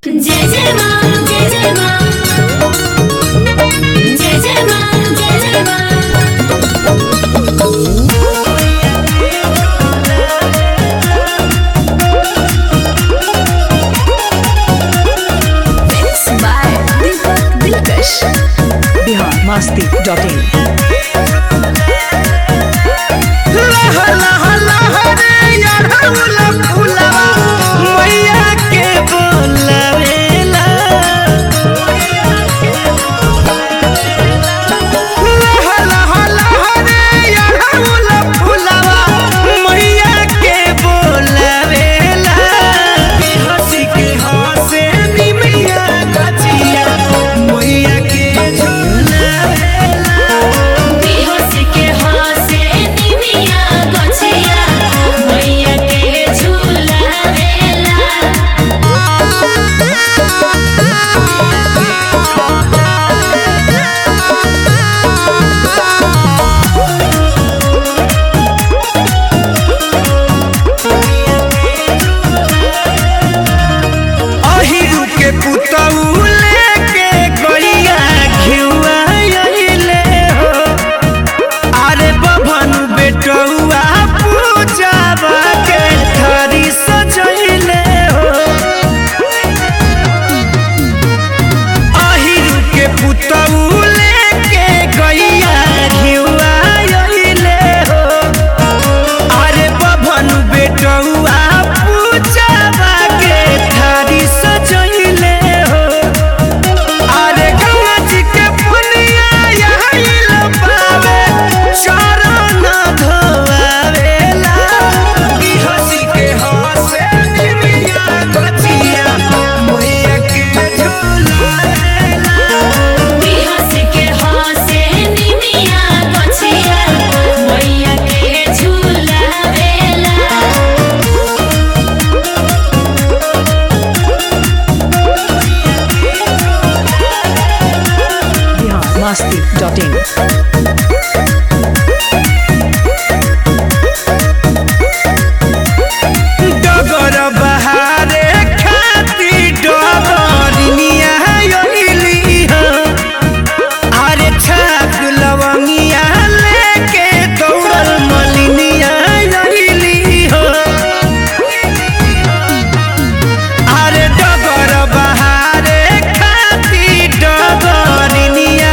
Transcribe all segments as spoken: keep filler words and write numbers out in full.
जय जय मां जय जय मां जय जय मां जय जय मां Bihar Masti dot in Masti dot in डगर बहारे खाती डगरिनिया योइली अरे छाक लवंगिया लेके दौड़ल मलिनिया योइली अरे डगर बहारे खाती डगरिनिया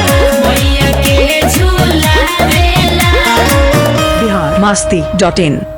मस्ती डॉट इन।